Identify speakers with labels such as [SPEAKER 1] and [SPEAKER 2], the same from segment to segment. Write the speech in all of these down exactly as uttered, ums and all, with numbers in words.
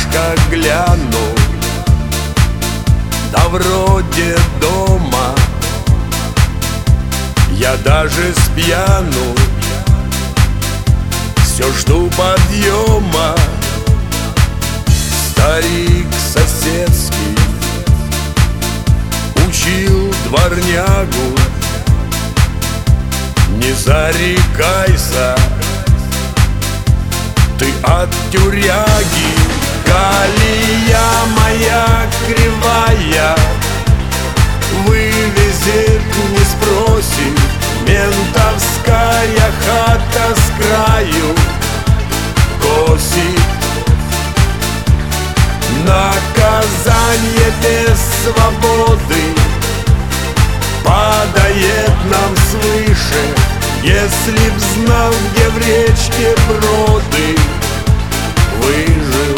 [SPEAKER 1] окошко гляну, да вроде дома. Я даже спьяну, все жду подъема. Старик соседский учил дворнягу: не зарекайся ты от тюряги. Колея моя кривая вывезет, не спросит. Ментовская хата с краю косит. Наказание без свободы падает нам свыше. Если б знал, где в речке броды, выжил.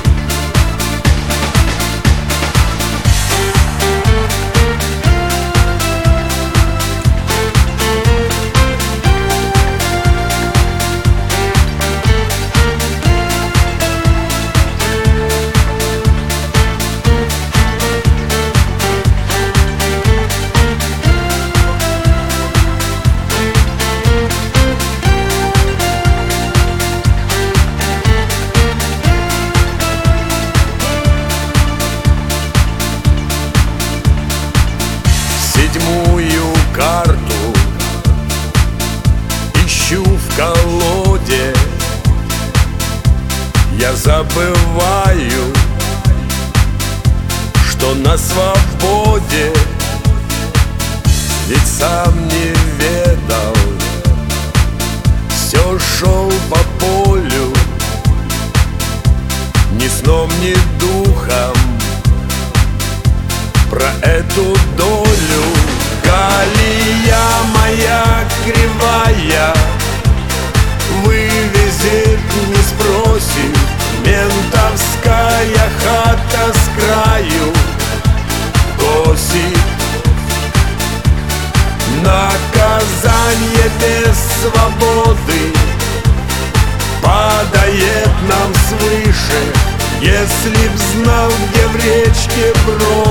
[SPEAKER 1] Седьмую карту ищу в колоде. Я забываю, что на свободе. Ведь сам не ведал, все шел по полю, ни сном, ни духом про эту долю. Колея моя кривая вывезет, не спросит. Ментовская хата с краю косит. Наказание без свободы падает нам свыше. Если б знал, где в речке брод,